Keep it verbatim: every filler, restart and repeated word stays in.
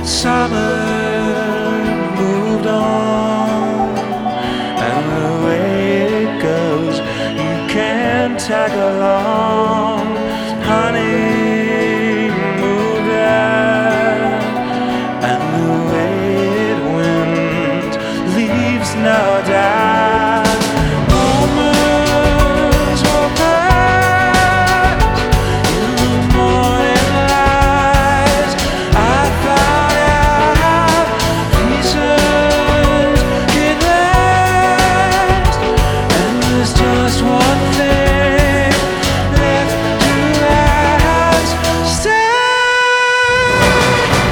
Summer moved on, and the way it goes, you can tag along.